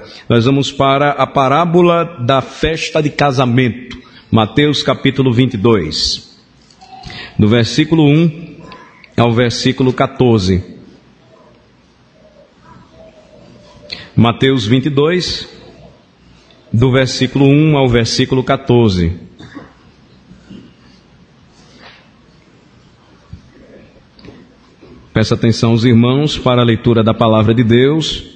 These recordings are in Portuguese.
Nós vamos para a parábola da festa de casamento, Mateus capítulo 22, do versículo 1 ao versículo 14. Mateus 22, do versículo 1 ao versículo 14. Peço atenção aos irmãos para a leitura da palavra de Deus.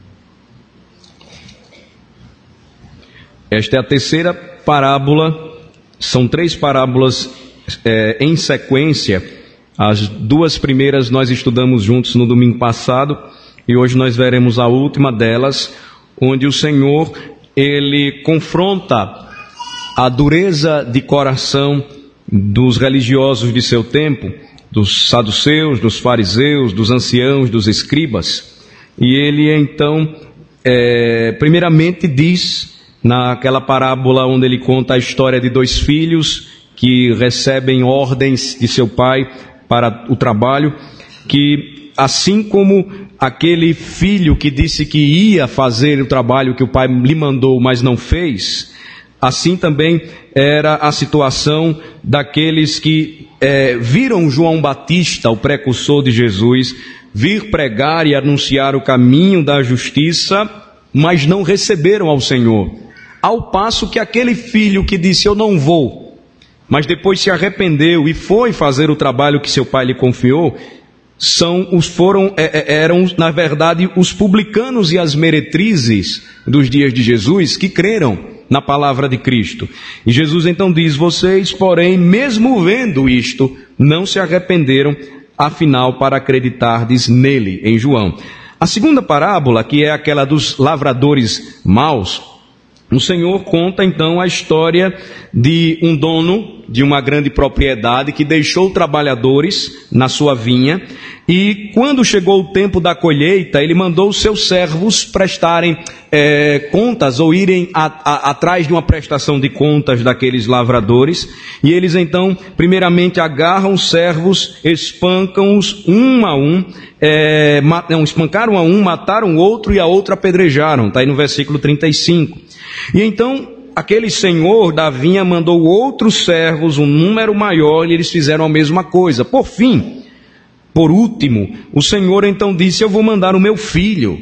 Esta é a terceira parábola, são 3 parábolas em sequência. As 2 primeiras nós estudamos juntos no domingo passado e hoje nós veremos a última delas, onde o Senhor, Ele confronta a dureza de coração dos religiosos de seu tempo, dos saduceus, dos fariseus, dos anciãos, dos escribas. E Ele então, primeiramente diz, naquela parábola onde ele conta a história de 2 filhos que recebem ordens de seu pai para o trabalho, que assim como aquele filho que disse que ia fazer o trabalho que o pai lhe mandou, mas não fez, assim também era a situação daqueles que viram João Batista, o precursor de Jesus, vir pregar e anunciar o caminho da justiça, mas não receberam ao Senhor. Ao passo que aquele filho que disse, eu não vou, mas depois se arrependeu e foi fazer o trabalho que seu pai lhe confiou, eram, na verdade, os publicanos e as meretrizes dos dias de Jesus que creram na palavra de Cristo. E Jesus então diz, vocês, porém, mesmo vendo isto, não se arrependeram, afinal, para acreditardes nele, em João. A segunda parábola, que é aquela dos lavradores maus, o Senhor conta então a história de um dono de uma grande propriedade que deixou trabalhadores na sua vinha e quando chegou o tempo da colheita, ele mandou os seus servos prestarem contas ou irem atrás de uma prestação de contas daqueles lavradores e eles então primeiramente agarram os servos, espancam-os um a um, espancaram a um, mataram o outro e a outro apedrejaram, está aí no versículo 35. E então, aquele senhor da vinha mandou outros servos, um número maior, e eles fizeram a mesma coisa. Por último, o Senhor então disse, eu vou mandar o meu filho.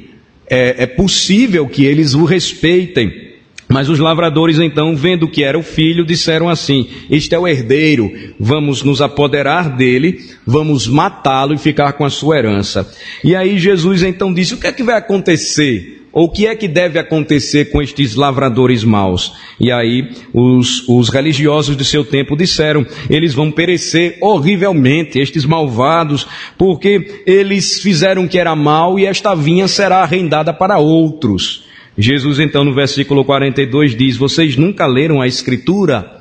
É possível que eles o respeitem. Mas os lavradores então, vendo que era o filho, disseram assim, este é o herdeiro, vamos nos apoderar dele, vamos matá-lo e ficar com a sua herança. E aí Jesus então disse, o que é que vai acontecer? Ou o que é que deve acontecer com estes lavradores maus? E aí os religiosos de seu tempo disseram, eles vão perecer horrivelmente, estes malvados, porque eles fizeram o que era mal e esta vinha será arrendada para outros. Jesus então no versículo 42 diz, vocês nunca leram a Escritura?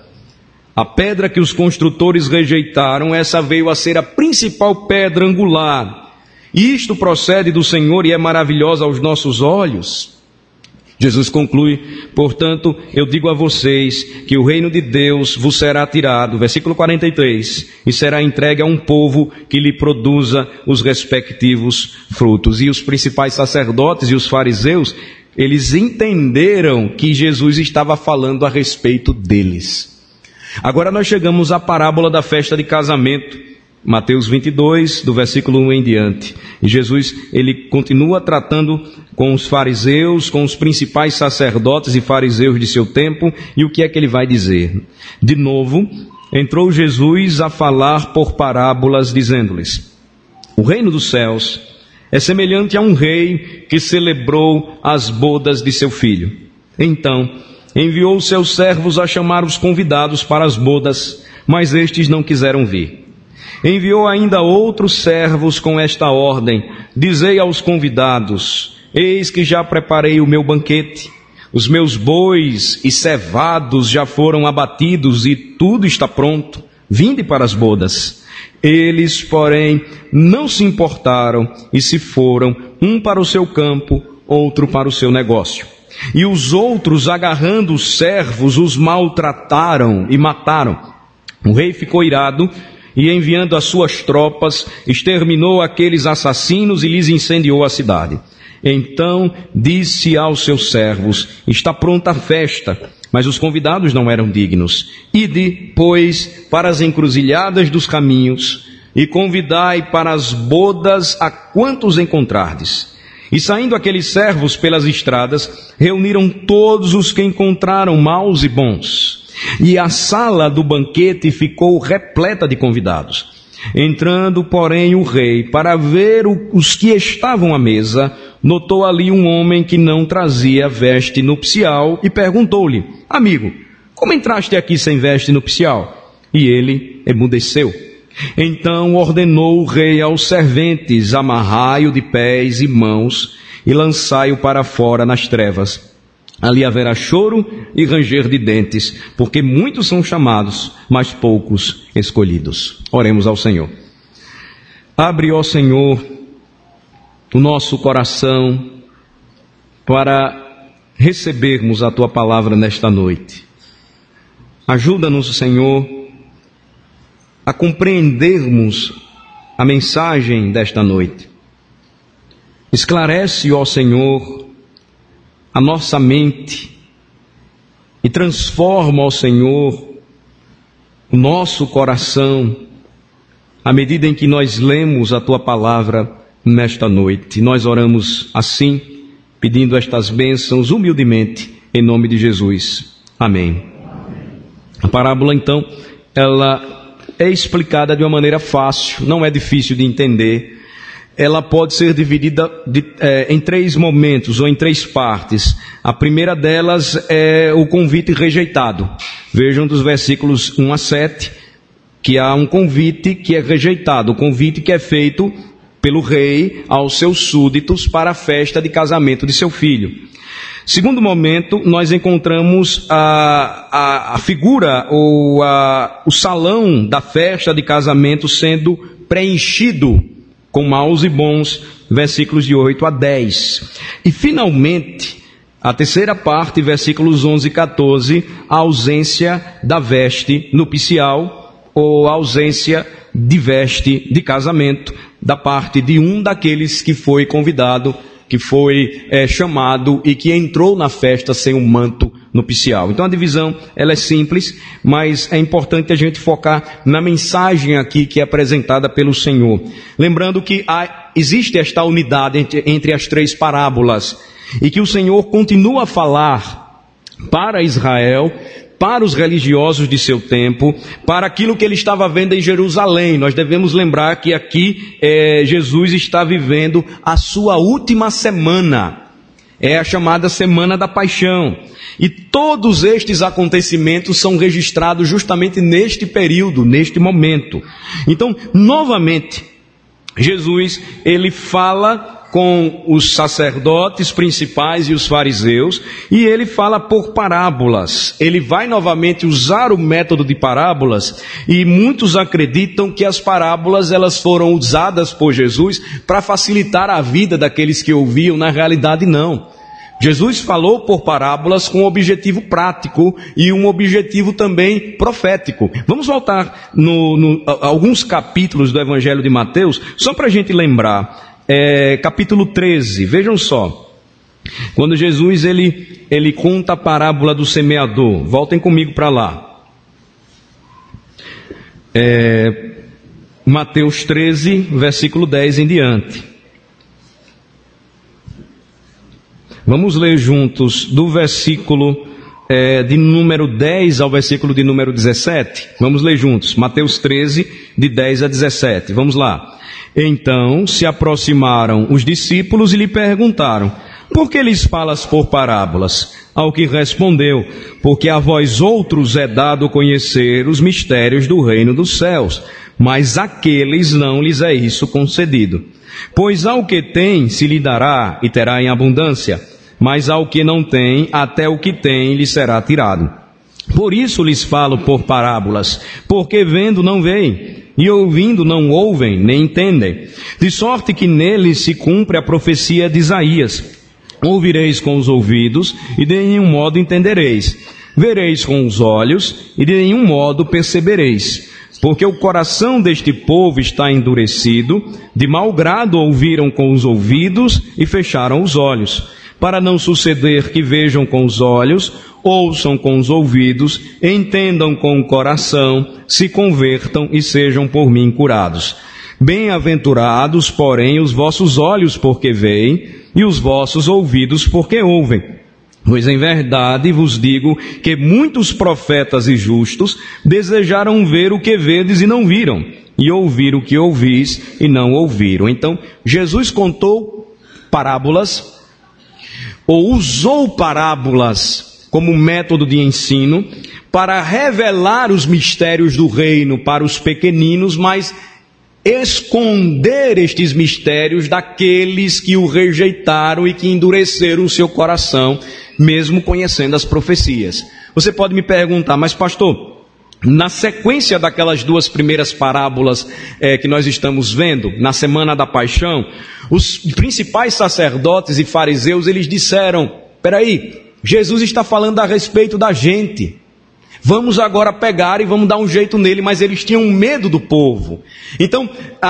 A pedra que os construtores rejeitaram, essa veio a ser a principal pedra angular. Isto procede do Senhor e é maravilhosa aos nossos olhos. Jesus conclui, portanto, eu digo a vocês que o reino de Deus vos será tirado, versículo 43, e será entregue a um povo que lhe produza os respectivos frutos. E os principais sacerdotes e os fariseus, eles entenderam que Jesus estava falando a respeito deles. Agora nós chegamos à parábola da festa de casamento. Mateus 22, do versículo 1 em diante. E Jesus, ele continua tratando com os fariseus, com os principais sacerdotes e fariseus de seu tempo, e o que é que ele vai dizer? De novo, entrou Jesus a falar por parábolas, dizendo-lhes, o reino dos céus é semelhante a um rei que celebrou as bodas de seu filho. Então, enviou seus servos a chamar os convidados para as bodas, mas estes não quiseram vir. Enviou ainda outros servos com esta ordem, dizei aos convidados, eis que já preparei o meu banquete, os meus bois e cevados já foram abatidos e tudo está pronto, vinde para as bodas. Eles, porém, não se importaram e se foram, um para o seu campo, outro para o seu negócio. E os outros, agarrando os servos, os maltrataram e mataram. O rei ficou irado, e enviando as suas tropas, exterminou aqueles assassinos e lhes incendiou a cidade. Então disse aos seus servos: está pronta a festa, mas os convidados não eram dignos. Ide, pois, para as encruzilhadas dos caminhos, e convidai para as bodas a quantos encontrardes. E saindo aqueles servos pelas estradas, reuniram todos os que encontraram, maus e bons. E a sala do banquete ficou repleta de convidados. Entrando, porém, o rei, para ver os que estavam à mesa, notou ali um homem que não trazia veste nupcial e perguntou-lhe: amigo, como entraste aqui sem veste nupcial? E ele emudeceu. Então ordenou o rei aos serventes: amarrai-o de pés e mãos e lançai-o para fora nas trevas. Ali haverá choro e ranger de dentes, porque muitos são chamados, mas poucos escolhidos. Oremos ao Senhor. Abre, ó Senhor, o nosso coração para recebermos a Tua palavra nesta noite. Ajuda-nos, Senhor, a compreendermos a mensagem desta noite. Esclarece, ó Senhor, a nossa mente e transforma, ó Senhor, o nosso coração à medida em que nós lemos a Tua palavra nesta noite. Nós oramos assim, pedindo estas bênçãos humildemente, em nome de Jesus. Amém. A parábola, então, ela é explicada de uma maneira fácil, não é difícil de entender. Ela pode ser dividida em 3 momentos ou em 3 partes. A primeira delas é o convite rejeitado. Vejam dos versículos 1 a 7, que há um convite que é rejeitado, o convite que é feito pelo rei aos seus súditos para a festa de casamento de seu filho. Segundo momento, nós encontramos a figura ou o salão da festa de casamento sendo preenchido com maus e bons, versículos de 8 a 10. E finalmente, a terceira parte, versículos 11 e 14, a ausência da veste nupcial ou a ausência de veste de casamento da parte de um daqueles que foi convidado, que foi chamado e que entrou na festa sem um manto nupcial. Então a divisão ela é simples, mas é importante a gente focar na mensagem aqui que é apresentada pelo Senhor. Lembrando que existe esta unidade entre as 3 parábolas e que o Senhor continua a falar para Israel, para os religiosos de seu tempo, para aquilo que ele estava vendo em Jerusalém. Nós devemos lembrar que aqui Jesus está vivendo a sua última semana. É a chamada Semana da Paixão. E todos estes acontecimentos são registrados justamente neste período, neste momento. Então, novamente, Jesus, ele fala com os sacerdotes principais e os fariseus, e ele fala por parábolas. Ele vai novamente usar o método de parábolas, e muitos acreditam que as parábolas elas foram usadas por Jesus para facilitar a vida daqueles que ouviam. Na realidade, não. Jesus falou por parábolas com um objetivo prático e um objetivo também profético. Vamos voltar a alguns capítulos do Evangelho de Mateus, só para a gente lembrar. Capítulo 13, vejam só. Quando Jesus ele conta a parábola do semeador. Voltem comigo para lá. Mateus 13, versículo 10 em diante. Vamos ler juntos do versículo de número 10 ao versículo de número 17. Vamos ler juntos. Mateus 13, de 10 a 17. Vamos lá. Então se aproximaram os discípulos e lhe perguntaram: por que lhes falas por parábolas? Ao que respondeu: porque a vós outros é dado conhecer os mistérios do reino dos céus, mas àqueles não lhes é isso concedido. Pois ao que tem se lhe dará e terá em abundância, mas ao que não tem, até o que tem lhe será tirado. Por isso lhes falo por parábolas, porque vendo não veem, e ouvindo não ouvem, nem entendem. De sorte que neles se cumpre a profecia de Isaías: ouvireis com os ouvidos, e de nenhum modo entendereis. Vereis com os olhos, e de nenhum modo percebereis. porque o coração deste povo está endurecido, de mau grado ouviram com os ouvidos e fecharam os olhos, para não suceder que vejam com os olhos, ouçam com os ouvidos, entendam com o coração, se convertam e sejam por mim curados. Bem-aventurados, porém, os vossos olhos porque veem, e os vossos ouvidos porque ouvem. Pois em verdade vos digo que muitos profetas e justos desejaram ver o que vedes e não viram, e ouvir o que ouvis e não ouviram. Então, Jesus contou parábolas, ou usou parábolas como método de ensino, para revelar os mistérios do reino para os pequeninos, mas esconder estes mistérios daqueles que o rejeitaram e que endureceram o seu coração, mesmo conhecendo as profecias. Você pode me perguntar, mas pastor, na sequência daquelas duas primeiras parábolas que nós estamos vendo, na Semana da Paixão, os principais sacerdotes e fariseus, eles disseram, peraí, Jesus está falando a respeito da gente. Vamos agora pegar e vamos dar um jeito nele, mas eles tinham medo do povo. Então,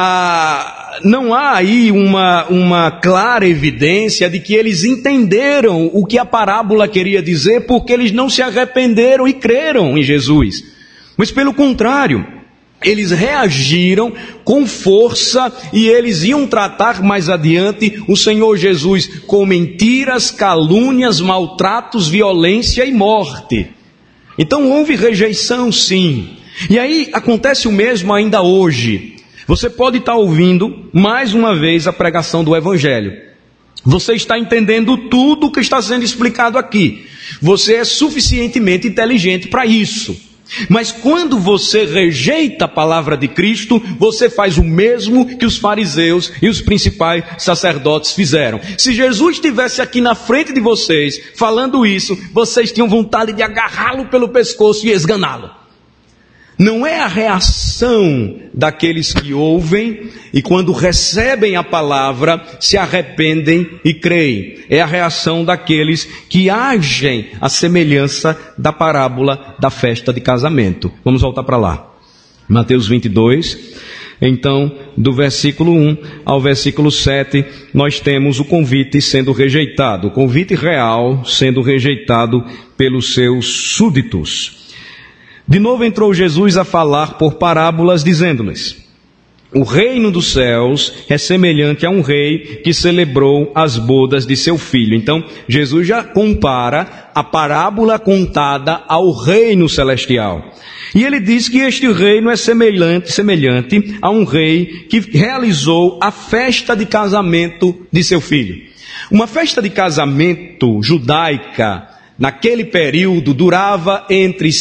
não há aí uma clara evidência de que eles entenderam o que a parábola queria dizer, porque eles não se arrependeram e creram em Jesus. Mas pelo contrário, eles reagiram com força e eles iam tratar mais adiante o Senhor Jesus com mentiras, calúnias, maltratos, violência e morte. Então houve rejeição, sim. E aí acontece o mesmo ainda hoje. Você pode estar ouvindo mais uma vez a pregação do Evangelho. Você está entendendo tudo o que está sendo explicado aqui. Você é suficientemente inteligente para isso. Mas quando você rejeita a palavra de Cristo, você faz o mesmo que os fariseus e os principais sacerdotes fizeram. Se Jesus estivesse aqui na frente de vocês, falando isso, vocês tinham vontade de agarrá-lo pelo pescoço e esganá-lo. Não é a reação daqueles que ouvem e quando recebem a palavra se arrependem e creem. É a reação daqueles que agem à semelhança da parábola da festa de casamento. Vamos voltar para lá. Mateus 22, então, do versículo 1 ao versículo 7, nós temos o convite sendo rejeitado. O convite real sendo rejeitado pelos seus súditos. De novo entrou Jesus a falar por parábolas, dizendo-lhes: o reino dos céus é semelhante a um rei que celebrou as bodas de seu filho. Então, Jesus já compara a parábola contada ao reino celestial. E ele diz que este reino é semelhante a um rei que realizou a festa de casamento de seu filho. Uma festa de casamento judaica, naquele período, durava entre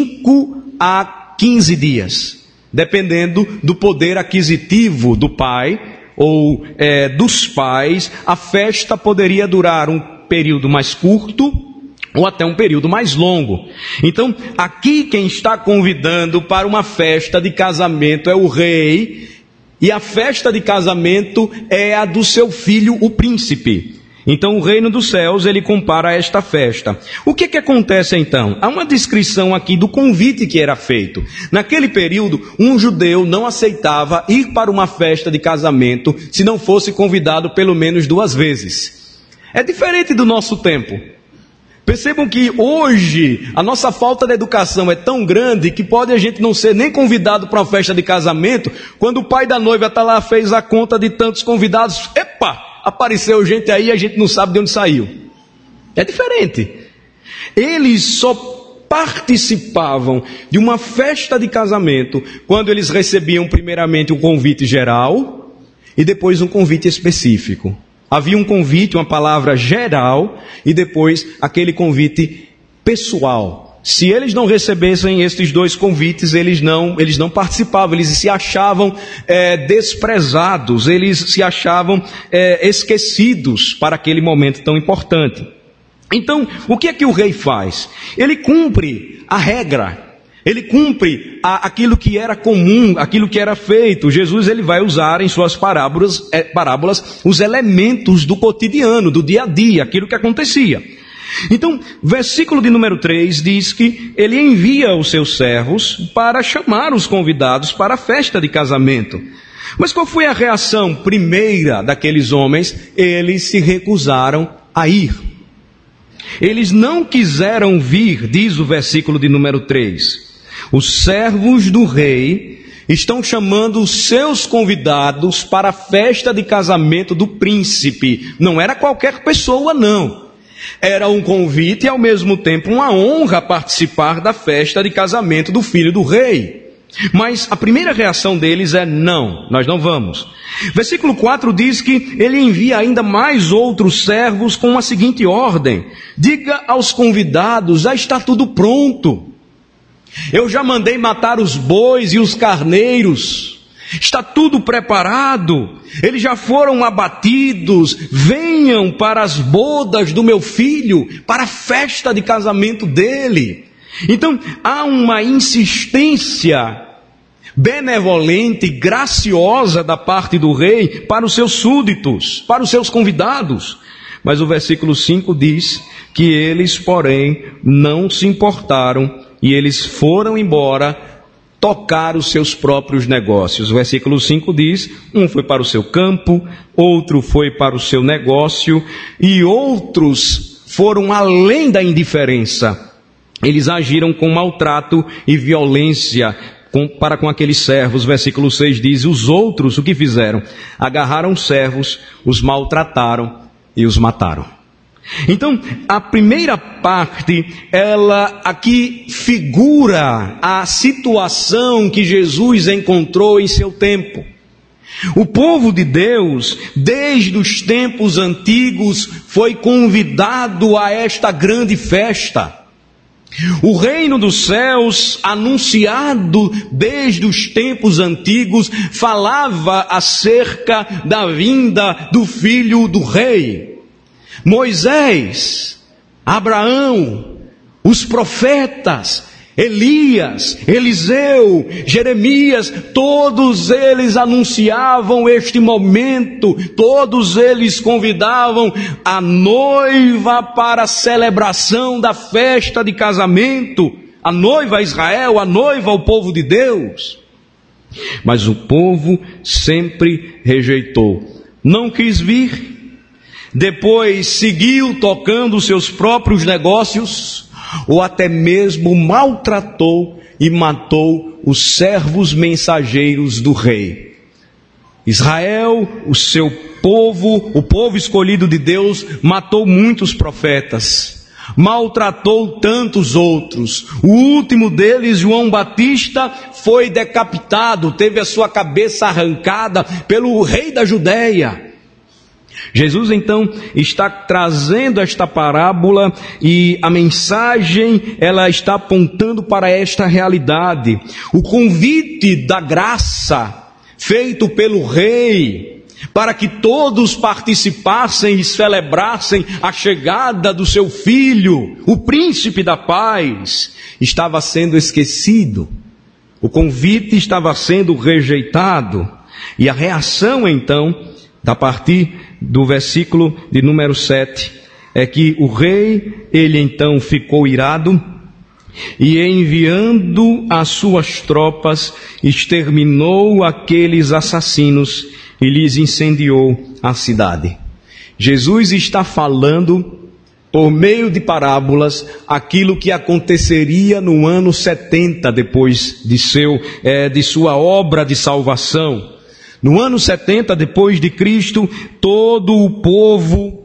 5 a 15 dias, dependendo do poder aquisitivo do pai ou dos pais. A festa poderia durar um período mais curto ou até um período mais longo. Então, aqui quem está convidando para uma festa de casamento é o rei, e a festa de casamento é a do seu filho, o príncipe. Então o reino dos céus ele compara a esta festa. O que acontece então? Há uma descrição aqui do convite que era feito. Naquele período, um judeu não aceitava ir para uma festa de casamento se não fosse convidado pelo menos 2 vezes. É diferente do nosso tempo. Percebam que hoje a nossa falta de educação é tão grande que pode a gente não ser nem convidado para uma festa de casamento, quando o pai da noiva está lá, fez a conta de tantos convidados, epa! Apareceu gente aí e a gente não sabe de onde saiu. É diferente. Eles só participavam de uma festa de casamento quando eles recebiam primeiramente um convite geral e depois um convite específico. Havia um convite, uma palavra geral e depois aquele convite pessoal. Se eles não recebessem estes 2 convites, eles não participavam, eles se achavam desprezados, eles se achavam esquecidos para aquele momento tão importante. Então, o que é que o rei faz? Ele cumpre a regra, ele cumpre aquilo que era comum, aquilo que era feito. Jesus ele vai usar em suas parábolas os elementos do cotidiano, do dia a dia, aquilo que acontecia. Então, versículo de número 3 diz que ele envia os seus servos para chamar os convidados para a festa de casamento. Mas qual foi a reação primeira daqueles homens? Eles se recusaram a ir. Eles não quiseram vir, diz o versículo de número 3. Os servos do rei estão chamando os seus convidados para a festa de casamento do príncipe. Não era qualquer pessoa, não. Era um convite e ao mesmo tempo uma honra participar da festa de casamento do filho do rei. Mas a primeira reação deles é não, nós não vamos. Versículo 4 diz que ele envia ainda mais outros servos com a seguinte ordem: diga aos convidados, já está tudo pronto. Eu já mandei matar os bois e os carneiros. Está tudo preparado. Eles já foram abatidos. Venham para as bodas do meu filho, para a festa de casamento dele. Então, há uma insistência benevolente e graciosa da parte do rei para os seus súditos, para os seus convidados. Mas o versículo 5 diz que eles, porém, não se importaram e eles foram embora tocar os seus próprios negócios. O versículo 5 diz, um foi para o seu campo, outro foi para o seu negócio e outros foram além da indiferença. Eles agiram com maltrato e violência para com aqueles servos. Versículo 6 diz, os outros o que fizeram? Agarraram os servos, os maltrataram e os mataram. Então, a primeira parte, ela aqui figura a situação que Jesus encontrou em seu tempo. O povo de Deus, desde os tempos antigos, foi convidado a esta grande festa. O reino dos céus, anunciado desde os tempos antigos, falava acerca da vinda do filho do rei. Moisés, Abraão, os profetas, Elias, Eliseu, Jeremias, todos eles anunciavam este momento, todos eles convidavam a noiva para a celebração da festa de casamento, a noiva Israel, a noiva o povo de Deus. Mas o povo sempre rejeitou, não quis vir. Depois seguiu tocando seus próprios negócios, ou até mesmo maltratou e matou os servos mensageiros do rei. Israel, o seu povo, o povo escolhido de Deus, matou muitos profetas, maltratou tantos outros. O último deles, João Batista, foi decapitado, teve a sua cabeça arrancada pelo rei da Judeia. Jesus então está trazendo esta parábola e a mensagem ela está apontando para esta realidade. O convite da graça feito pelo rei para que todos participassem e celebrassem a chegada do seu filho, o príncipe da paz, estava sendo esquecido. O convite estava sendo rejeitado e a reação então, a partir do versículo de número 7, é que o rei, ele então ficou irado e enviando as suas tropas, exterminou aqueles assassinos e lhes incendiou a cidade. Jesus está falando, por meio de parábolas, aquilo que aconteceria no ano 70 depois de sua obra de salvação. No ano 70 depois de Cristo, todo o povo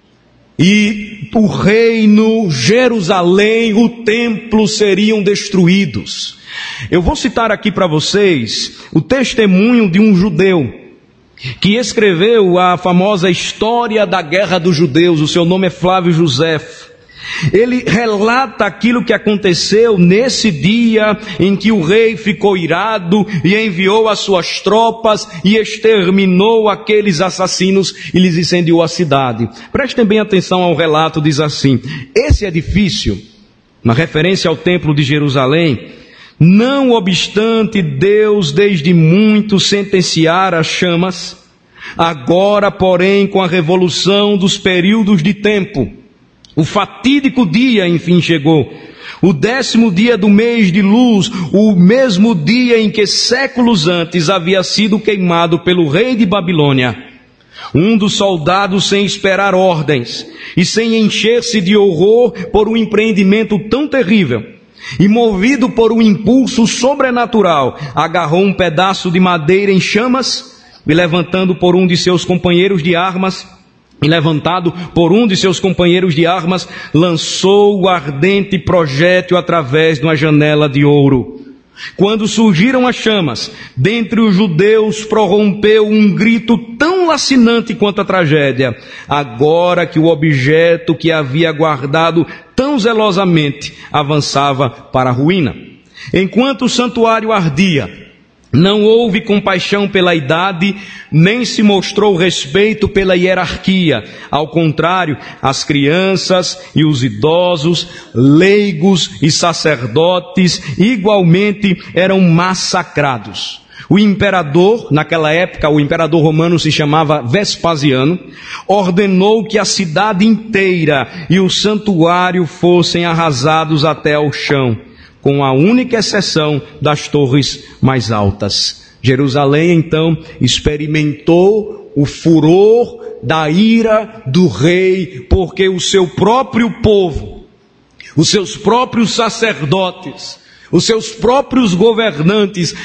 e o reino, Jerusalém, o templo seriam destruídos. Eu vou citar aqui para vocês o testemunho de um judeu que escreveu a famosa História da Guerra dos Judeus. O seu nome é Flávio Josefo. Ele relata aquilo que aconteceu nesse dia em que o rei ficou irado e enviou as suas tropas e exterminou aqueles assassinos e lhes incendiou a cidade. Prestem bem atenção ao relato, diz assim: esse edifício, uma referência ao templo de Jerusalém, não obstante Deus desde muito sentenciara as chamas, agora porém com a revolução dos períodos de tempo, O fatídico dia, enfim, chegou. O 10º dia do mês de luz, o mesmo dia em que séculos antes havia sido queimado pelo rei de Babilônia. Um dos soldados, sem esperar ordens e sem encher-se de horror por um empreendimento tão terrível, e movido por um impulso sobrenatural, agarrou um pedaço de madeira em chamas e levantado por um de seus companheiros de armas, lançou o ardente projétil através de uma janela de ouro. Quando surgiram as chamas, dentre os judeus prorrompeu um grito tão lacinante quanto a tragédia, agora que o objeto que havia guardado tão zelosamente avançava para a ruína. Enquanto o santuário ardia, não houve compaixão pela idade, nem se mostrou respeito pela hierarquia. Ao contrário, as crianças e os idosos, leigos e sacerdotes, igualmente eram massacrados. O imperador, naquela época, o imperador romano se chamava Vespasiano, ordenou que a cidade inteira e o santuário fossem arrasados até ao chão, com a única exceção das torres mais altas. Jerusalém, então, experimentou o furor da ira do rei, porque o seu próprio povo, os seus próprios sacerdotes, os seus próprios governantes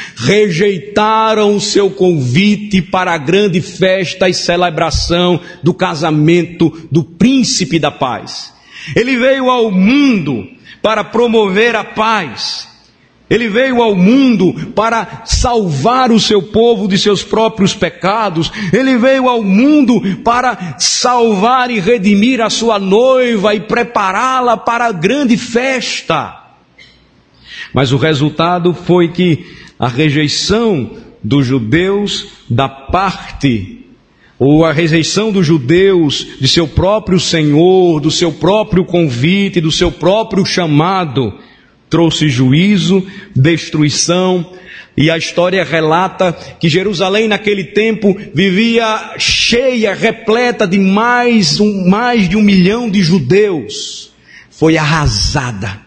rejeitaram o seu convite para a grande festa e celebração do casamento do príncipe da paz. Ele veio ao mundo para promover a paz. Ele veio ao mundo para salvar o seu povo de seus próprios pecados. Ele veio ao mundo para salvar e redimir a sua noiva e prepará-la para a grande festa. Mas o resultado foi que a rejeição dos judeus da parte, ou a rejeição dos judeus de seu próprio Senhor, do seu próprio convite, do seu próprio chamado, trouxe juízo, destruição, e a história relata que Jerusalém naquele tempo vivia cheia, repleta de mais de 1 milhão de judeus. Foi arrasada,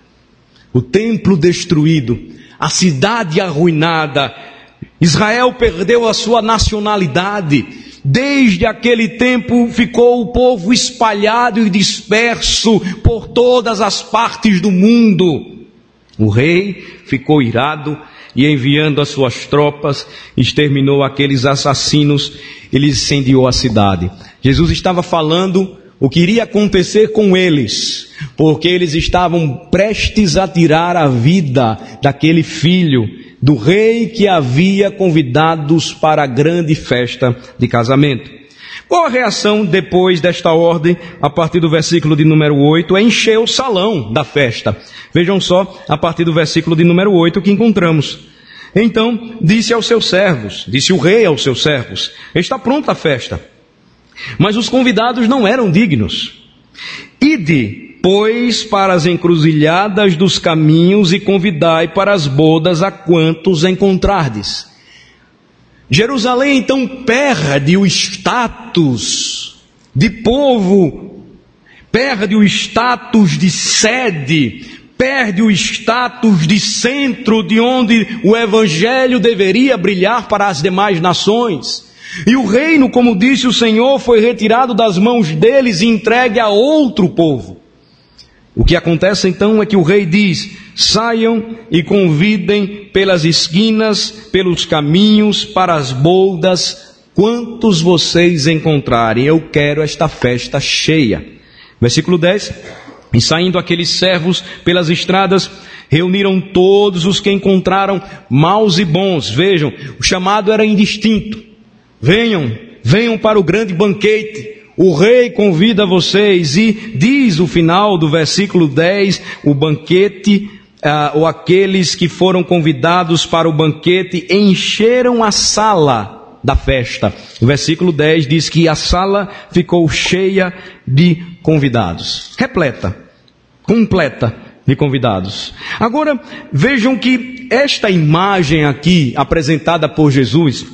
o templo destruído, a cidade arruinada, Israel perdeu a sua nacionalidade. Desde aquele tempo ficou o povo espalhado e disperso por todas as partes do mundo. O rei ficou irado e, enviando as suas tropas, exterminou aqueles assassinos. Ele incendiou a cidade. Jesus estava falando o que iria acontecer com eles, porque eles estavam prestes a tirar a vida daquele filho do rei que havia convidados para a grande festa de casamento. Qual a reação depois desta ordem? A partir do versículo de número 8, é encher o salão da festa. Vejam só, a partir do versículo de número 8 que encontramos. Então, disse o rei aos seus servos, está pronta a festa. Mas os convidados não eram dignos. Ide, pois, para as encruzilhadas dos caminhos e convidai para as bodas a quantos encontrardes. Jerusalém então perde o status de povo, perde o status de sede, perde o status de centro de onde o evangelho deveria brilhar para as demais nações. E o reino, como disse o Senhor, foi retirado das mãos deles e entregue a outro povo. O que acontece então é que o rei diz, saiam e convidem pelas esquinas, pelos caminhos, para as bodas, quantos vocês encontrarem. Eu quero esta festa cheia. Versículo 10, e saindo aqueles servos pelas estradas, reuniram todos os que encontraram, maus e bons. Vejam, o chamado era indistinto. Venham para o grande banquete. O rei convida vocês e diz o final do versículo 10, o banquete, ou aqueles que foram convidados para o banquete encheram a sala da festa. O versículo 10 diz que a sala ficou cheia de convidados, repleta, completa de convidados. Agora, vejam que esta imagem aqui apresentada por Jesus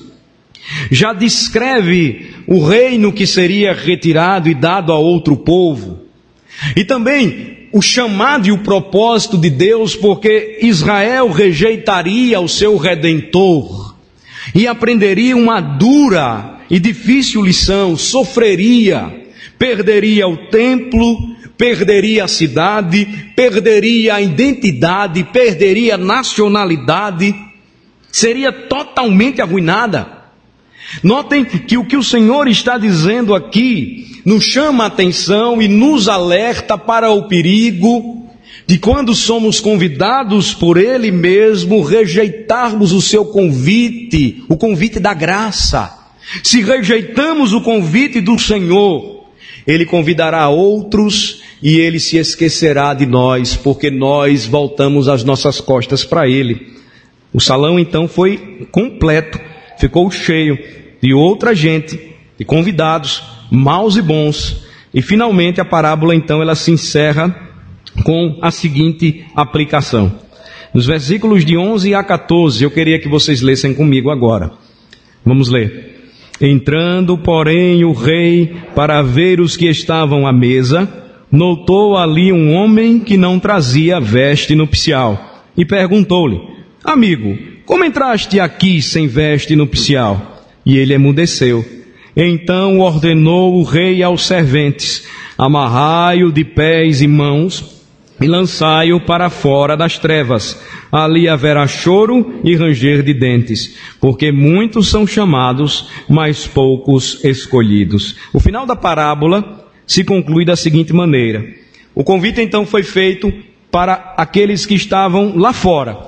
já descreve o reino que seria retirado e dado a outro povo. E também o chamado e o propósito de Deus, porque Israel rejeitaria o seu Redentor e aprenderia uma dura e difícil lição, sofreria, perderia o templo, perderia a cidade, perderia a identidade, perderia a nacionalidade, seria totalmente arruinada. Notem que o que o Senhor está dizendo aqui nos chama a atenção e nos alerta para o perigo de, quando somos convidados por Ele mesmo, rejeitarmos o seu convite, o convite da graça. Se rejeitamos o convite do Senhor, Ele convidará outros e Ele se esquecerá de nós, porque nós voltamos as nossas costas para Ele. O salão então foi completo, ficou cheio de outra gente, de convidados, maus e bons. E finalmente a parábola então ela se encerra com a seguinte aplicação. Nos versículos de 11 a 14, eu queria que vocês lessem comigo agora. Vamos ler. Entrando, porém, o rei para ver os que estavam à mesa, notou ali um homem que não trazia veste nupcial e perguntou-lhe: amigo, como entraste aqui sem veste nupcial? E ele emudeceu. Então ordenou o rei aos serventes: amarrai-o de pés e mãos e lançai-o para fora das trevas. Ali haverá choro e ranger de dentes, porque muitos são chamados, mas poucos escolhidos. O final da parábola se conclui da seguinte maneira. O convite então foi feito para aqueles que estavam lá fora.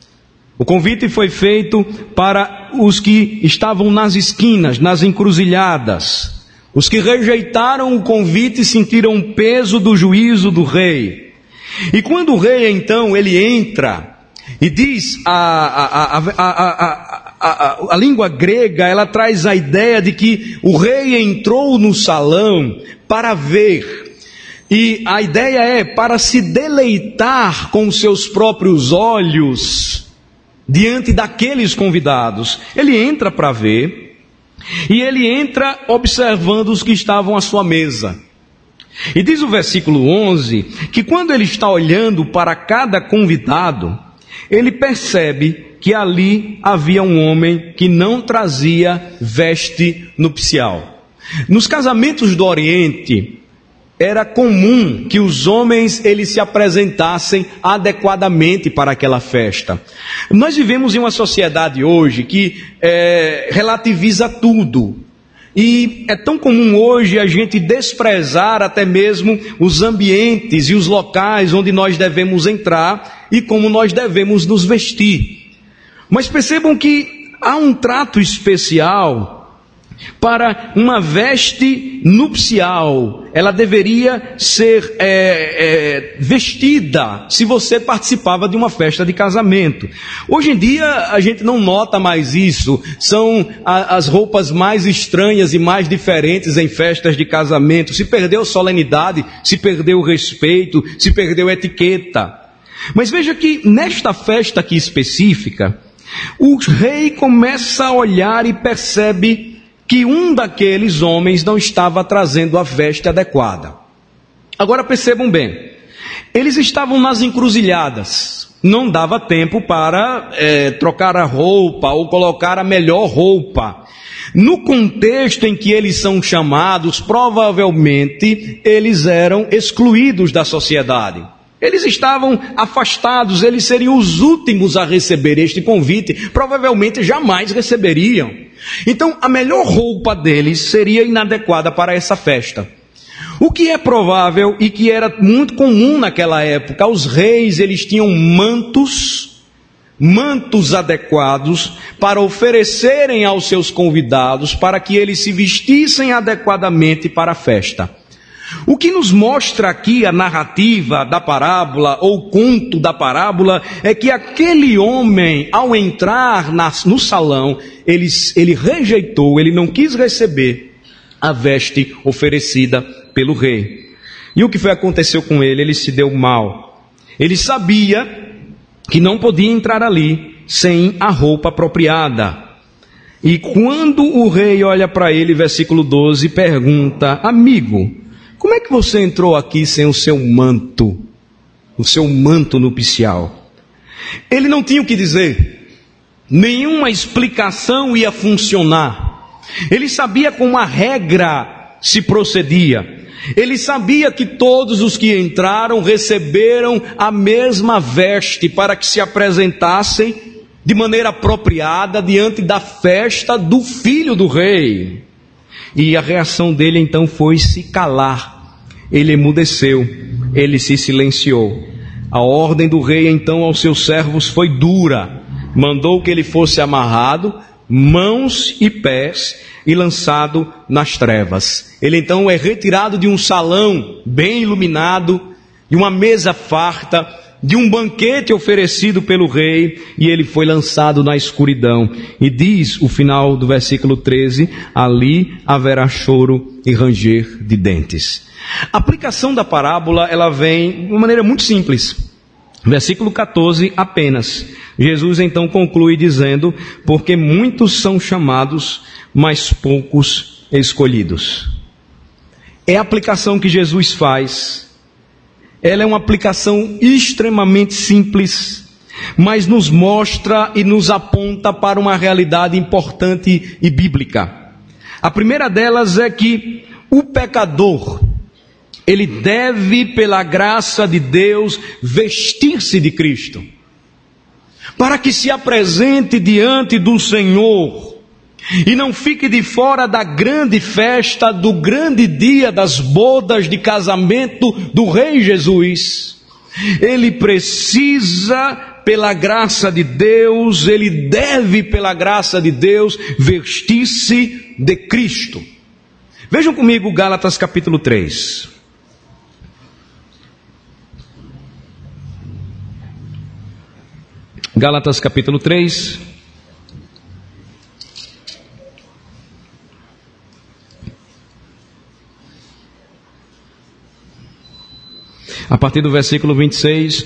O convite foi feito para os que estavam nas esquinas, nas encruzilhadas. Os que rejeitaram o convite sentiram o peso do juízo do rei. E quando o rei então ele entra e diz, a língua grega ela traz a ideia de que o rei entrou no salão para ver. E a ideia é para se deleitar com os seus próprios olhos diante daqueles convidados. Ele entra para ver, e ele entra observando os que estavam à sua mesa. E diz o versículo 11, que quando ele está olhando para cada convidado, ele percebe que ali havia um homem que não trazia veste nupcial. Nos casamentos do Oriente, era comum que os homens eles se apresentassem adequadamente para aquela festa. Nós vivemos em uma sociedade hoje que relativiza tudo. E é tão comum hoje a gente desprezar até mesmo os ambientes e os locais onde nós devemos entrar e como nós devemos nos vestir. Mas percebam que há um trato especial para uma veste nupcial. Ela deveria ser vestida se você participava de uma festa de casamento. Hoje em dia a gente não nota mais isso. São as roupas mais estranhas e mais diferentes em festas de casamento. Se perdeu solenidade, se perdeu respeito, se perdeu etiqueta. Mas veja que nesta festa aqui específica, o rei começa a olhar e percebe que um daqueles homens não estava trazendo a veste adequada. Agora percebam bem, eles estavam nas encruzilhadas, não dava tempo para trocar a roupa ou colocar a melhor roupa. No contexto em que eles são chamados, provavelmente eles eram excluídos da sociedade. Eles estavam afastados, eles seriam os últimos a receber este convite, provavelmente jamais receberiam. Então, a melhor roupa deles seria inadequada para essa festa. O que é provável e que era muito comum naquela época, os reis, eles tinham mantos adequados para oferecerem aos seus convidados, para que eles se vestissem adequadamente para a festa. O que nos mostra aqui a narrativa da parábola, ou conto da parábola, é que aquele homem, ao entrar no salão, ele rejeitou, ele não quis receber a veste oferecida pelo rei. E o que foi que aconteceu com ele? Ele se deu mal. Ele sabia que não podia entrar ali sem a roupa apropriada. E quando o rei olha para ele, versículo 12, pergunta: amigo, como é que você entrou aqui sem o seu manto nupcial? Ele não tinha o que dizer, nenhuma explicação ia funcionar. Ele sabia como a regra se procedia. Ele sabia que todos os que entraram receberam a mesma veste para que se apresentassem de maneira apropriada diante da festa do filho do rei. E a reação dele então foi se calar. Ele emudeceu, ele se silenciou. A ordem do rei então aos seus servos foi dura. Mandou que ele fosse amarrado, mãos e pés, e lançado nas trevas. Ele então é retirado de um salão bem iluminado, de uma mesa farta, de um banquete oferecido pelo rei, e ele foi lançado na escuridão. E diz o final do versículo 13, ali haverá choro e ranger de dentes. A aplicação da parábola, ela vem de uma maneira muito simples. Versículo 14 apenas. Jesus então conclui dizendo, porque muitos são chamados, mas poucos escolhidos. É a aplicação que Jesus faz. Ela é uma aplicação extremamente simples, mas nos mostra e nos aponta para uma realidade importante e bíblica. A primeira delas é que o pecador, ele deve, pela graça de Deus, vestir-se de Cristo, para que se apresente diante do Senhor e não fique de fora da grande festa, do grande dia das bodas de casamento do Rei Jesus. Ele precisa, pela graça de Deus, ele deve, pela graça de Deus, vestir-se de Cristo. Vejam comigo Gálatas capítulo 3. Gálatas capítulo 3. A partir do versículo 26.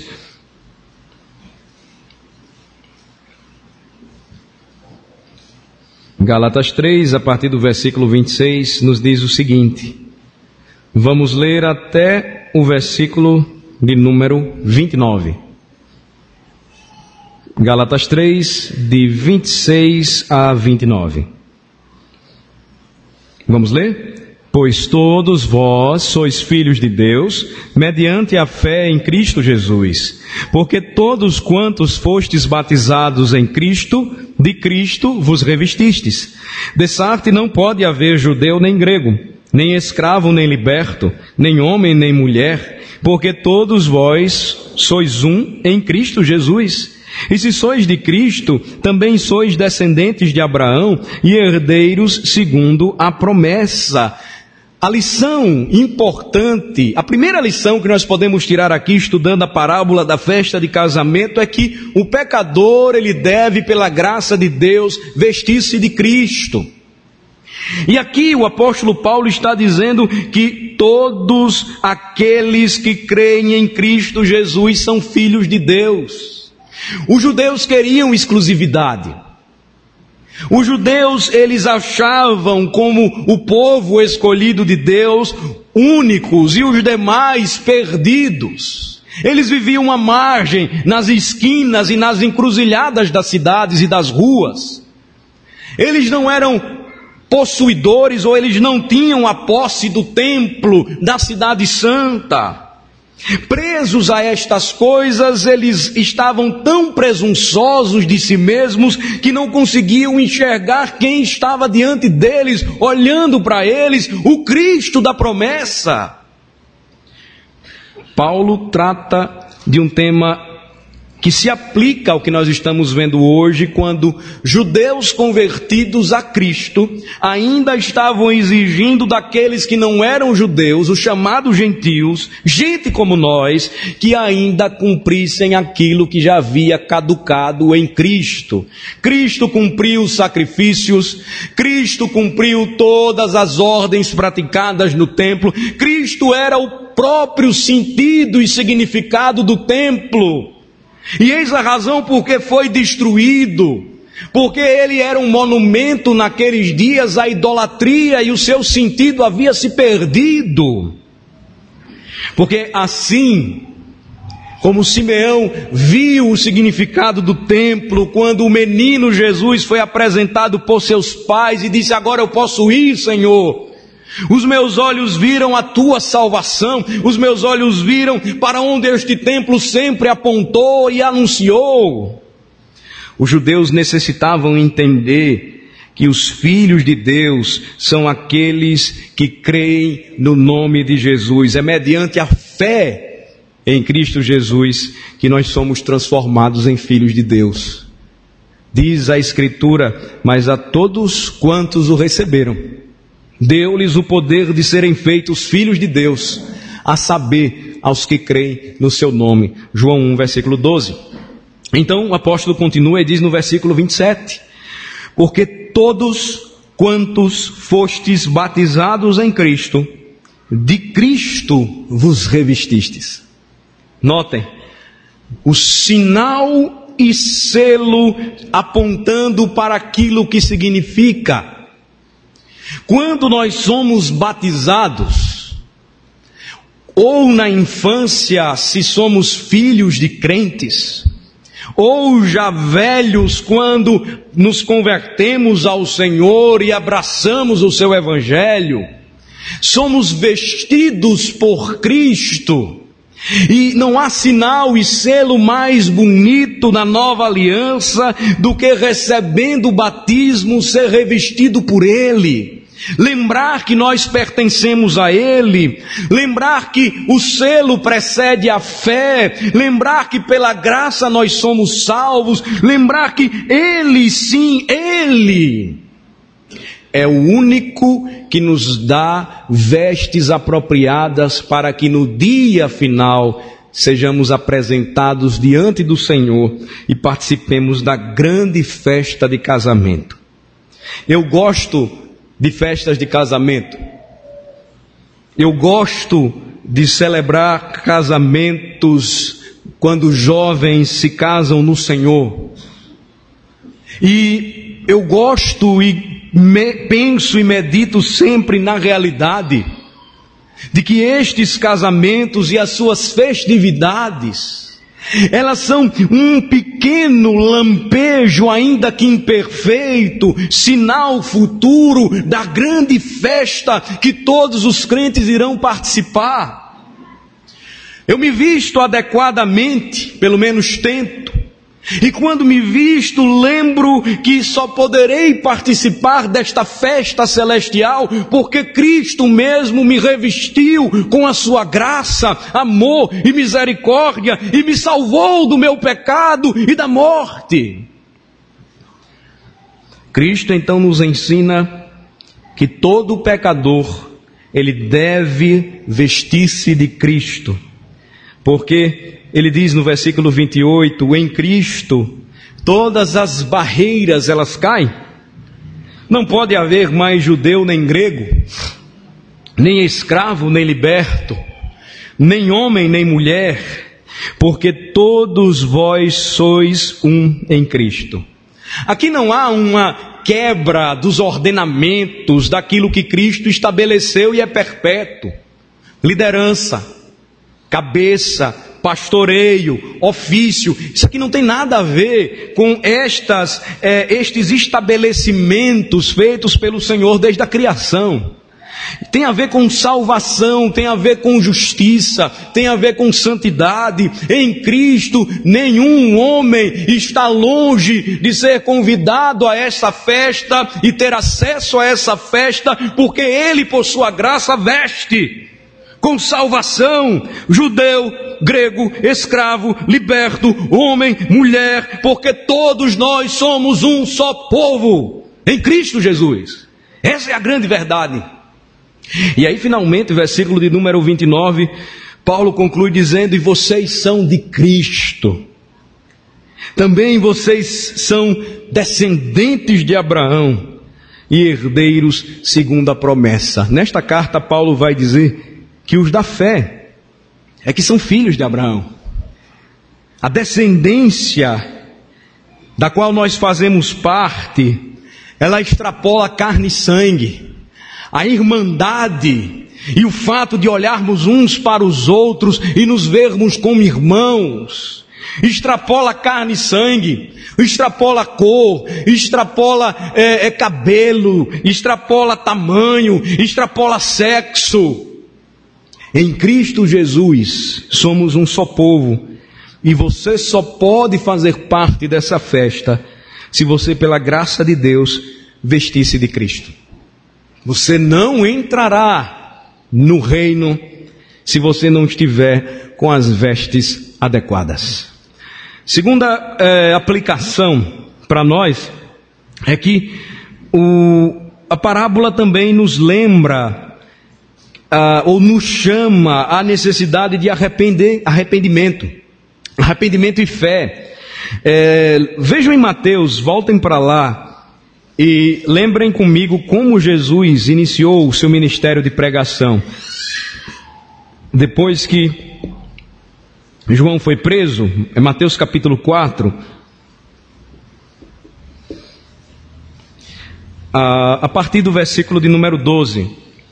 Gálatas 3, a partir do versículo 26, nos diz o seguinte. Vamos ler até o versículo de número 29. Gálatas 3, de 26 a 29. Vamos ler? Pois todos vós sois filhos de Deus, mediante a fé em Cristo Jesus. Porque todos quantos fostes batizados em Cristo, de Cristo vos revestistes. Dessarte não pode haver judeu nem grego, nem escravo nem liberto, nem homem nem mulher, porque todos vós sois um em Cristo Jesus. E se sois de Cristo, também sois descendentes de Abraão e herdeiros segundo a promessa. A lição importante, a primeira lição que nós podemos tirar aqui estudando a parábola da festa de casamento é que o pecador, ele deve, pela graça de Deus, vestir-se de Cristo. E aqui o apóstolo Paulo está dizendo que todos aqueles que creem em Cristo Jesus são filhos de Deus. Os judeus queriam exclusividade. Os judeus, eles achavam como o povo escolhido de Deus únicos e os demais perdidos. Eles viviam à margem, nas esquinas e nas encruzilhadas das cidades e das ruas. Eles não eram possuidores ou eles não tinham a posse do templo da cidade santa. Presos a estas coisas, eles estavam tão presunçosos de si mesmos que não conseguiam enxergar quem estava diante deles, olhando para eles, o Cristo da promessa. Paulo trata de um tema que se aplica ao que nós estamos vendo hoje, quando judeus convertidos a Cristo ainda estavam exigindo daqueles que não eram judeus, os chamados gentios, gente como nós, que ainda cumprissem aquilo que já havia caducado em Cristo. Cristo cumpriu os sacrifícios, Cristo cumpriu todas as ordens praticadas no templo, Cristo era o próprio sentido e significado do templo. E eis a razão por que foi destruído, porque ele era um monumento naqueles dias à idolatria e o seu sentido havia se perdido. Porque assim como Simeão viu o significado do templo, quando o menino Jesus foi apresentado por seus pais e disse: agora eu posso ir, Senhor. Os meus olhos viram a tua salvação, os meus olhos viram para onde este templo sempre apontou e anunciou. Os judeus necessitavam entender que os filhos de Deus são aqueles que creem no nome de Jesus. É mediante a fé em Cristo Jesus que nós somos transformados em filhos de Deus. Diz a Escritura: mas a todos quantos o receberam, deu-lhes o poder de serem feitos filhos de Deus, a saber, aos que creem no seu nome. João 1, versículo 12. Então o apóstolo continua e diz no versículo 27, porque todos quantos fostes batizados em Cristo, de Cristo vos revestistes. Notem, o sinal e selo apontando para aquilo que significa. Quando nós somos batizados, ou na infância, se somos filhos de crentes, ou já velhos quando nos convertemos ao Senhor e abraçamos o seu Evangelho, somos vestidos por Cristo. E não há sinal e selo mais bonito na nova aliança do que recebendo o batismo ser revestido por Ele. Lembrar que nós pertencemos a Ele, lembrar que o selo precede a fé, lembrar que pela graça nós somos salvos, lembrar que Ele, sim, Ele é o único que nos dá vestes apropriadas para que no dia final sejamos apresentados diante do Senhor e participemos da grande festa de casamento. Eu gosto de festas de casamento. Eu gosto de celebrar casamentos quando jovens se casam no Senhor. E eu gosto e penso e medito sempre na realidade de que estes casamentos e as suas festividades, elas são um pequeno lampejo, ainda que imperfeito, sinal futuro da grande festa que todos os crentes irão participar. Eu me visto adequadamente, pelo menos tento, e quando me visto, lembro que só poderei participar desta festa celestial porque Cristo mesmo me revestiu com a sua graça, amor e misericórdia e me salvou do meu pecado e da morte. Cristo então nos ensina que todo pecador, ele deve vestir-se de Cristo, porque ele diz no versículo 28, em Cristo todas as barreiras elas caem. Não pode haver mais judeu nem grego, nem escravo nem liberto, nem homem nem mulher, porque todos vós sois um em Cristo. Aqui não há uma quebra dos ordenamentos daquilo que Cristo estabeleceu e é perpétuo. Liderança, cabeça, pastoreio, ofício, isso aqui não tem nada a ver com estes estabelecimentos feitos pelo Senhor desde a criação. Tem a ver com salvação, tem a ver com justiça, tem a ver com santidade. Em Cristo, nenhum homem está longe de ser convidado a essa festa e ter acesso a essa festa, porque Ele, por sua graça, veste com salvação, judeu, grego, escravo, liberto, homem, mulher, porque todos nós somos um só povo, em Cristo Jesus. Essa é a grande verdade. E aí finalmente, versículo de número 29, Paulo conclui dizendo, e vocês são de Cristo. Também vocês são descendentes de Abraão e herdeiros segundo a promessa. Nesta carta Paulo vai dizer que os da fé é que são filhos de Abraão. A descendência da qual nós fazemos parte, ela extrapola carne e sangue. A irmandade E o fato de olharmos uns para os outros e nos vermos como irmãos, extrapola carne e sangue, extrapola cor, extrapola cabelo, extrapola tamanho, extrapola sexo. Em Cristo Jesus somos um só povo, e você só pode fazer parte dessa festa se você, pela graça de Deus, vestir-se de Cristo. Você não entrará no reino se você não estiver com as vestes adequadas. Segunda aplicação para nós é que a parábola também nos lembra ou nos chama à necessidade de arrependimento e fé. Vejam em Mateus, voltem para lá e lembrem comigo como Jesus iniciou o seu ministério de pregação. Depois que João foi preso, é Mateus capítulo 4, a partir do versículo de número 12.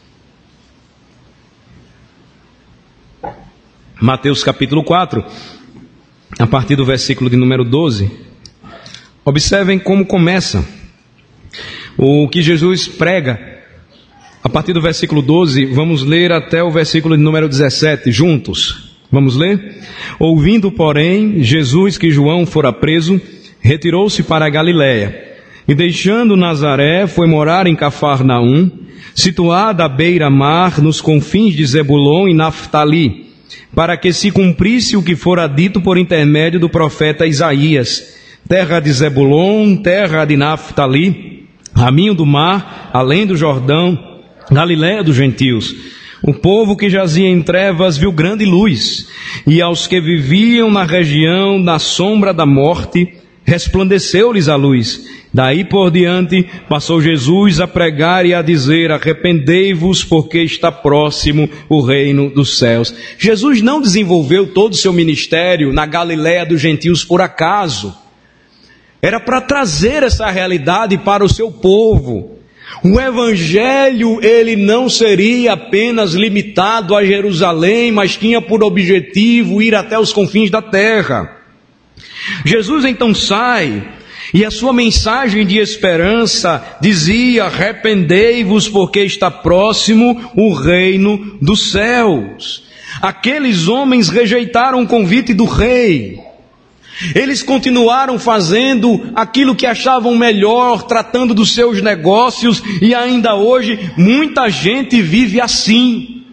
Mateus capítulo 4, a partir do versículo de número 12. Observem como começa o que Jesus prega. A partir do versículo 12, vamos ler até o versículo de número 17, juntos. Vamos ler? Ouvindo, porém, Jesus que João fora preso, retirou-se para a Galiléia, e deixando Nazaré, foi morar em Cafarnaum, situada à beira-mar, nos confins de Zebulon e Naftali, para que se cumprisse o que fora dito por intermédio do profeta Isaías: terra de Zebulon, terra de Naftali, caminho do mar, além do Jordão, Galiléia dos gentios. O povo que jazia em trevas viu grande luz, e aos que viviam na região da sombra da morte, resplandeceu-lhes a luz. Daí por diante, passou Jesus a pregar e a dizer: arrependei-vos, porque está próximo o reino dos céus. Jesus não desenvolveu todo o seu ministério na Galiléia dos gentios por acaso. Era para trazer essa realidade para o seu povo. O evangelho, ele não seria apenas limitado a Jerusalém, mas tinha por objetivo ir até os confins da terra. Jesus então sai, e a sua mensagem de esperança dizia: arrependei-vos, porque está próximo o reino dos céus. Aqueles homens rejeitaram o convite do rei. Eles continuaram fazendo aquilo que achavam melhor, tratando dos seus negócios, e ainda hoje muita gente vive assim.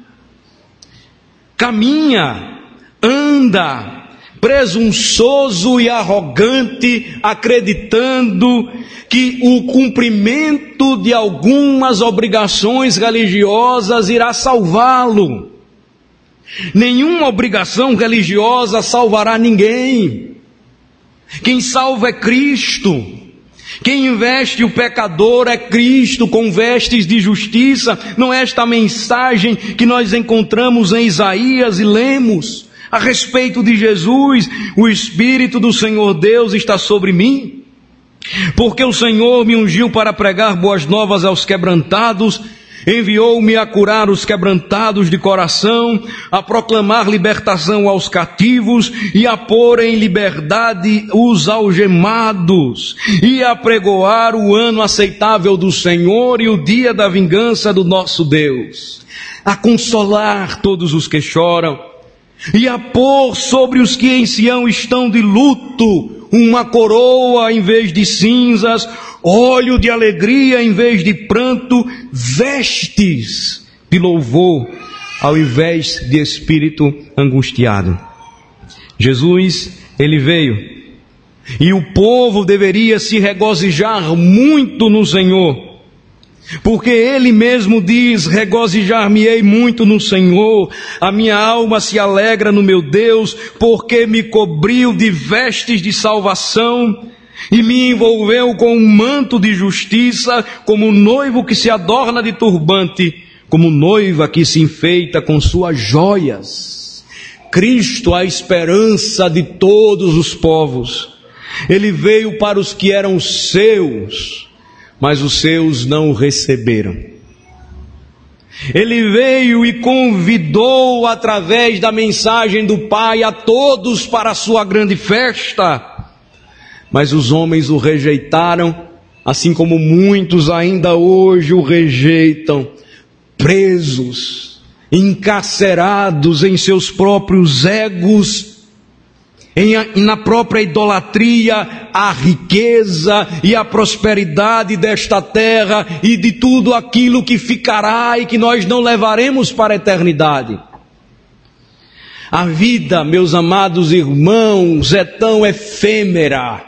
Caminha, anda, presunçoso e arrogante, acreditando que o cumprimento de algumas obrigações religiosas irá salvá-lo. Nenhuma obrigação religiosa salvará ninguém. Quem salva é Cristo. Quem investe o pecador é Cristo com vestes de justiça. Não é esta mensagem que nós encontramos em Isaías e lemos a respeito de Jesus: o Espírito do Senhor Deus está sobre mim, porque o Senhor me ungiu para pregar boas novas aos quebrantados, enviou-me a curar os quebrantados de coração, a proclamar libertação aos cativos e a pôr em liberdade os algemados, e a pregoar o ano aceitável do Senhor e o dia da vingança do nosso Deus, a consolar todos os que choram, e a pôr sobre os que em Sião estão de luto uma coroa em vez de cinzas, óleo de alegria em vez de pranto, vestes de louvor ao invés de espírito angustiado. Jesus, ele veio, e o povo deveria se regozijar muito no Senhor, porque ele mesmo diz: regozijar-me-ei muito no Senhor, a minha alma se alegra no meu Deus, porque me cobriu de vestes de salvação e me envolveu com um manto de justiça, como noivo que se adorna de turbante, como noiva que se enfeita com suas joias. Cristo, a esperança de todos os povos. Ele veio para os que eram seus, mas os seus não o receberam. Ele veio e convidou através da mensagem do Pai a todos para a sua grande festa. Mas os homens o rejeitaram, assim como muitos ainda hoje o rejeitam, presos, encarcerados em seus próprios egos, na própria idolatria, a riqueza e a prosperidade desta terra e de tudo aquilo que ficará e que nós não levaremos para a eternidade. A vida, meus amados irmãos, é tão efêmera,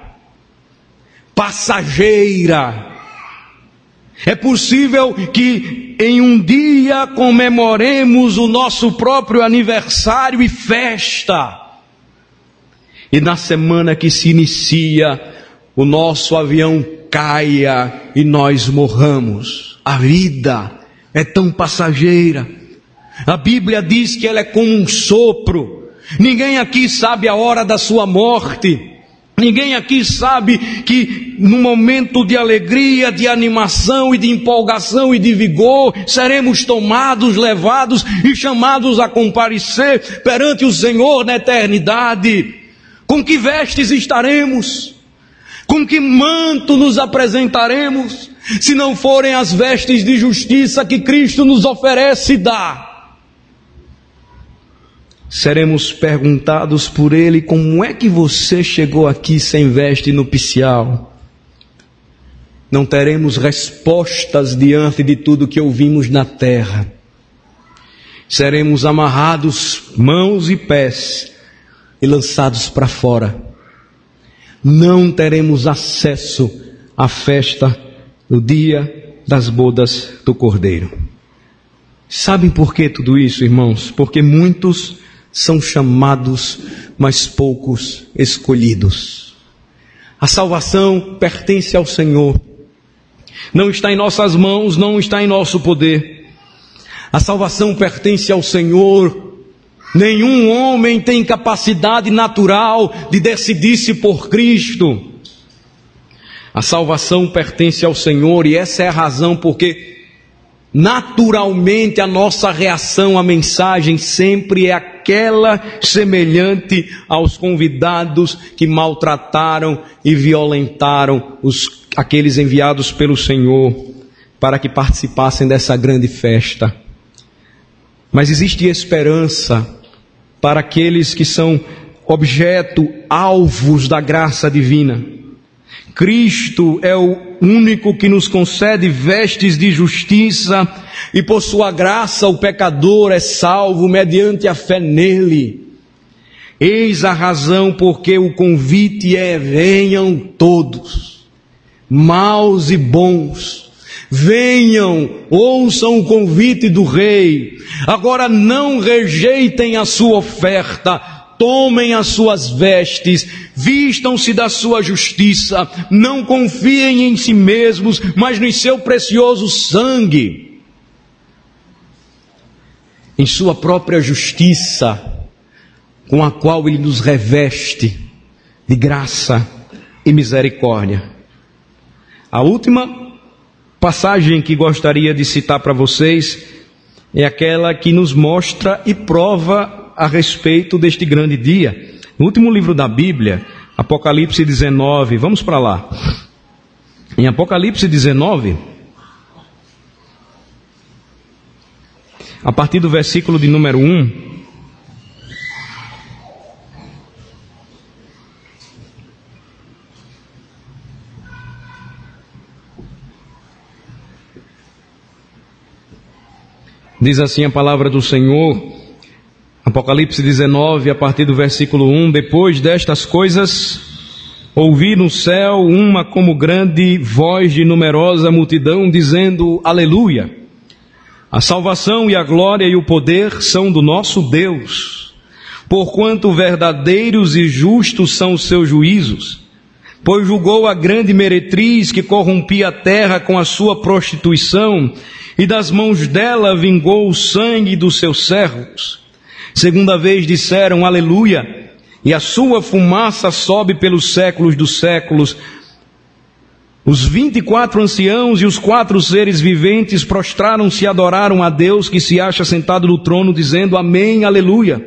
passageira. É possível que em um dia comemoremos o nosso próprio aniversário e festa, e na semana que se inicia, o nosso avião caia e nós morramos. A vida é tão passageira. A Bíblia diz que ela é como um sopro. Ninguém aqui sabe a hora da sua morte. Ninguém aqui sabe que no momento de alegria, de animação e de empolgação e de vigor, seremos tomados, levados e chamados a comparecer perante o Senhor na eternidade. Com que vestes estaremos? Com que manto nos apresentaremos? Se não forem as vestes de justiça que Cristo nos oferece e dá. Seremos perguntados por Ele: como é que você chegou aqui sem veste nupcial? Não teremos respostas diante de tudo que ouvimos na terra. Seremos amarrados mãos e pés e lançados para fora. Não teremos acesso à festa do dia das bodas do Cordeiro. Sabem por que tudo isso, irmãos? Porque muitos são chamados, mas poucos escolhidos. A salvação pertence ao Senhor. Não está em nossas mãos, não está em nosso poder. A salvação pertence ao Senhor. Nenhum homem tem capacidade natural de decidir-se por Cristo. A salvação pertence ao Senhor, e essa é a razão porque naturalmente a nossa reação à mensagem sempre é aquela semelhante aos convidados que maltrataram e violentaram aqueles enviados pelo Senhor para que participassem dessa grande festa. Mas existe esperança para aqueles que são objeto, alvos da graça divina. Cristo é o único que nos concede vestes de justiça, e por sua graça o pecador é salvo mediante a fé nele. Eis a razão porque o convite é: venham todos, maus e bons. Venham, ouçam o convite do Rei. Agora não rejeitem a sua oferta, tomem as suas vestes, vistam-se da sua justiça, não confiem em si mesmos, mas no seu precioso sangue. Em sua própria justiça, com a qual Ele nos reveste de graça e misericórdia. A última passagem que gostaria de citar para vocês é aquela que nos mostra e prova a respeito deste grande dia. No último livro da Bíblia, Apocalipse 19, vamos para lá. Em Apocalipse 19, a partir do versículo de número 1, diz assim a palavra do Senhor, Apocalipse 19, a partir do versículo 1: depois destas coisas, ouvi no céu uma como grande voz de numerosa multidão, dizendo: Aleluia! A salvação e a glória e o poder são do nosso Deus, porquanto verdadeiros e justos são os seus juízos, pois julgou a grande meretriz que corrompia a terra com a sua prostituição, e das mãos dela vingou o sangue dos seus servos. Segunda vez disseram: Aleluia! E a sua fumaça sobe pelos séculos dos séculos. Os 24 anciãos e os 4 seres viventes prostraram-se e adoraram a Deus que se acha sentado no trono, dizendo: Amém, aleluia.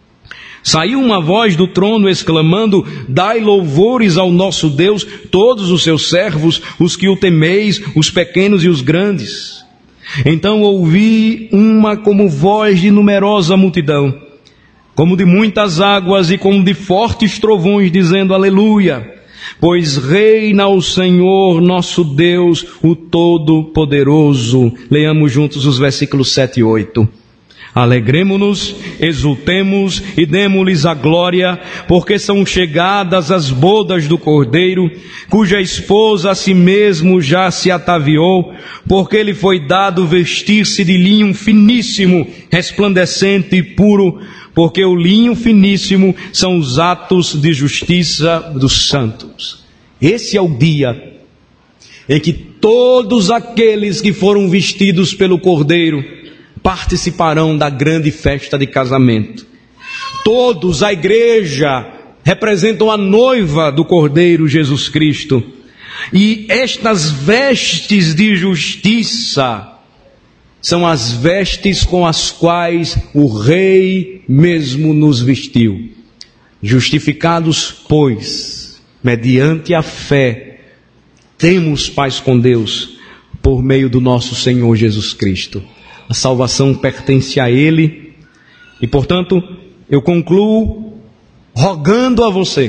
Saiu uma voz do trono exclamando: Dai louvores ao nosso Deus, todos os seus servos, os que o temeis, os pequenos e os grandes. Então ouvi uma como voz de numerosa multidão, como de muitas águas e como de fortes trovões, dizendo: Aleluia. Pois reina o Senhor nosso Deus, o Todo-Poderoso. Leamos juntos os versículos 7 e 8. Alegremo-nos, exultemos e demo-lhes a glória, porque são chegadas as bodas do Cordeiro, cuja esposa a si mesmo já se ataviou, porque lhe foi dado vestir-se de linho finíssimo, resplandecente e puro, porque o linho finíssimo são os atos de justiça dos santos. Esse é o dia em que todos aqueles que foram vestidos pelo Cordeiro participarão da grande festa de casamento. Todos, a igreja, representam a noiva do Cordeiro Jesus Cristo. E estas vestes de justiça são as vestes com as quais o Rei mesmo nos vestiu. Justificados, pois, mediante a fé, temos paz com Deus por meio do nosso Senhor Jesus Cristo. A salvação pertence a Ele e, portanto, eu concluo rogando a você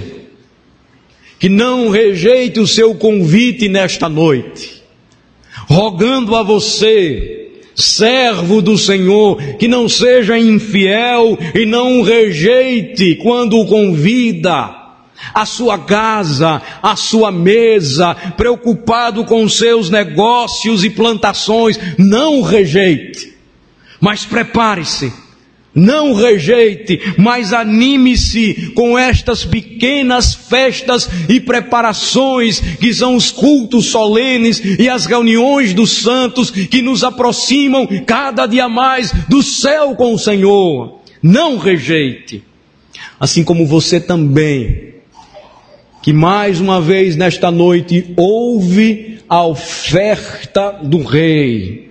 que não rejeite o seu convite nesta noite, rogando a você, servo do Senhor, que não seja infiel e não o rejeite quando o convida à sua casa, à sua mesa, preocupado com seus negócios e plantações. Não o rejeite, mas prepare-se. Não rejeite, mas anime-se com estas pequenas festas e preparações que são os cultos solenes e as reuniões dos santos que nos aproximam cada dia mais do céu com o Senhor. Não rejeite. Assim como você também, que mais uma vez nesta noite ouve a oferta do Rei,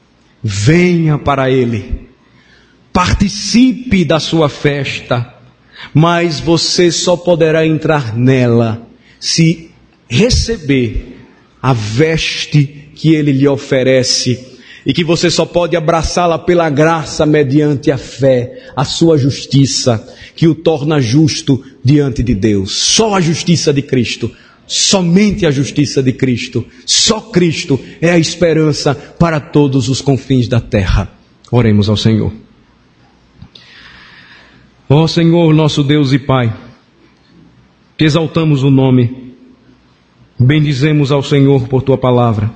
venha para Ele. Participe da sua festa, mas você só poderá entrar nela se receber a veste que Ele lhe oferece e que você só pode abraçá-la pela graça mediante a fé, a sua justiça, que o torna justo diante de Deus. Só a justiça de Cristo, somente a justiça de Cristo, só Cristo é a esperança para todos os confins da terra. Oremos ao Senhor. Ó Senhor, nosso Deus e Pai, que exaltamos o nome, bendizemos ao Senhor por Tua palavra.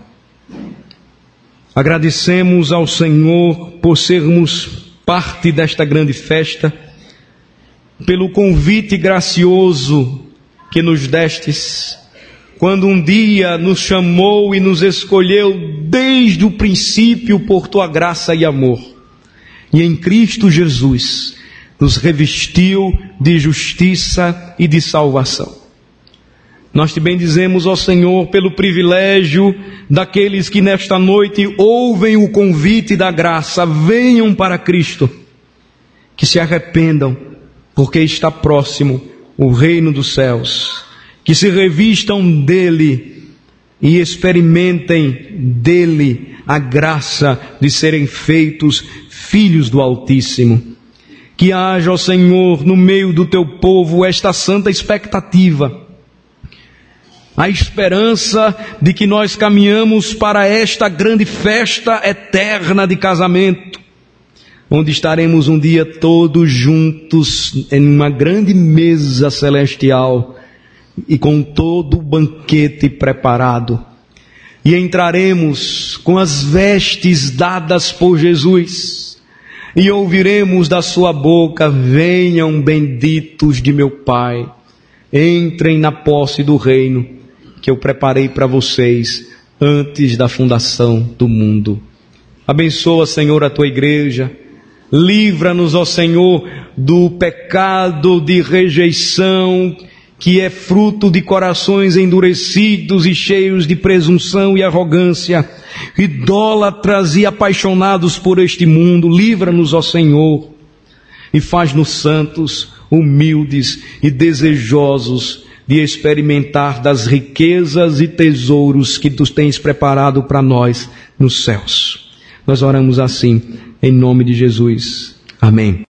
Agradecemos ao Senhor por sermos parte desta grande festa, pelo convite gracioso que nos destes, quando um dia nos chamou e nos escolheu desde o princípio por Tua graça e amor. E em Cristo Jesus nos revestiu de justiça e de salvação. Nós te bendizemos, ó Senhor, pelo privilégio daqueles que nesta noite ouvem o convite da graça, venham para Cristo, que se arrependam, porque está próximo o reino dos céus, que se revistam dele e experimentem dele a graça de serem feitos filhos do Altíssimo. Que haja, ó Senhor, no meio do Teu povo esta santa expectativa, a esperança de que nós caminhamos para esta grande festa eterna de casamento, onde estaremos um dia todos juntos em uma grande mesa celestial e com todo o banquete preparado, e entraremos com as vestes dadas por Jesus, e ouviremos da sua boca: venham benditos de meu Pai, entrem na posse do reino que eu preparei para vocês antes da fundação do mundo. Abençoa, Senhor, a Tua igreja. Livra-nos, ó Senhor, do pecado de rejeição que é fruto de corações endurecidos e cheios de presunção e arrogância, idólatras e apaixonados por este mundo. Livra-nos, ó Senhor, e faz-nos santos, humildes e desejosos de experimentar das riquezas e tesouros que Tu tens preparado para nós nos céus. Nós oramos assim, em nome de Jesus. Amém.